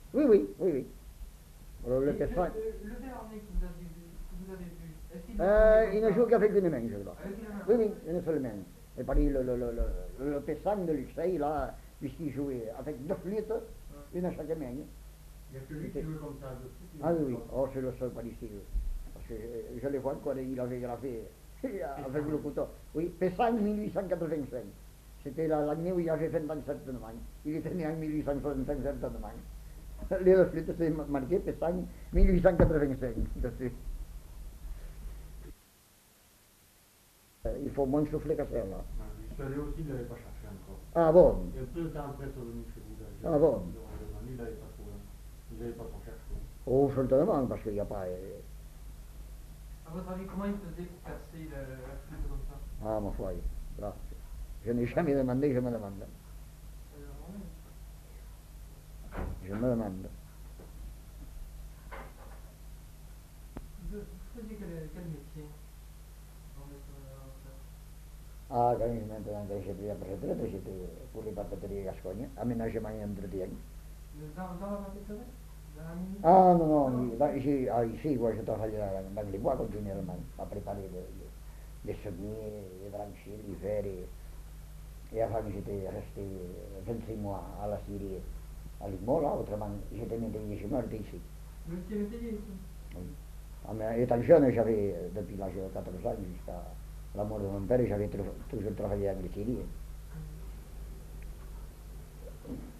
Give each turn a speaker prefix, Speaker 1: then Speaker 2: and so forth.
Speaker 1: Oui, oui, oui, oui. Alors, le
Speaker 2: Et
Speaker 1: Pessan,
Speaker 2: le Béarnais que vous avez vu, est-ce qu'il le faisait comme
Speaker 1: il ne
Speaker 2: ça?
Speaker 1: joue qu'avec une main, je crois.
Speaker 2: Avec une main?
Speaker 1: Oui, oui, une seule main. Et par le Pessan de Luxeuil, là, puisqu'il jouait avec deux flûtes,
Speaker 2: Ouais.
Speaker 1: une à chaque main.
Speaker 3: Il y a que lui qui
Speaker 1: C'était-
Speaker 3: joue comme ça, de suite, il
Speaker 1: Ah oui,
Speaker 3: joue
Speaker 1: oui,
Speaker 3: comme ça.
Speaker 1: oh, c'est le seul par ici. Parce que je le vois encore, il avait gravé avec le couteau. Oui, Pessan 1885. C'était l'année où il avait 20 ans certainement. Il était né en 1865 certainement. Les deux flûtes, c'est marqué Pessan 1885 dessus. Il faut moins souffler qu'à ça, là.
Speaker 3: Je suis allé aussi, il ne l'avait pas cherché encore.
Speaker 1: Ah bon?
Speaker 3: Et un peu de temps après, ils sont venus chez vous, là.
Speaker 1: Ah bon?
Speaker 3: Il n'avait pas trouvé. Il n'avait pas trop cherché.
Speaker 1: Oh, certainement, parce qu'il n'y a pas.
Speaker 2: À votre avis, comment il faisait pour percer la flûte comme ça?
Speaker 1: Ah, ma foi, là. Je n'ai jamais demandé, je me demande.
Speaker 2: Oui.
Speaker 1: Je me demande.
Speaker 2: Vous faisiez quel métier en retraite?
Speaker 1: Ah, quand j'ai pris la retraite, j'étais pour les papeteries Gascogne, aménagement et entretien.
Speaker 2: Dans la papeterie? Dans la mine?
Speaker 1: Ah, non, non, ici, quoi, je travaillais dans les bois continuellement, à préparer les semis, les branchies, les fers, et avant j'étais resté 26 mois à la Syrie, à Limoges, autrement, j'étais métayer, je meurs ici.
Speaker 2: Vous étiez métayer ici?
Speaker 1: Oui. Ah, mais étant jeune, j'avais, depuis l'âge de 14 ans jusqu'à la mort de mon père, j'avais toujours travaillé en Syrie.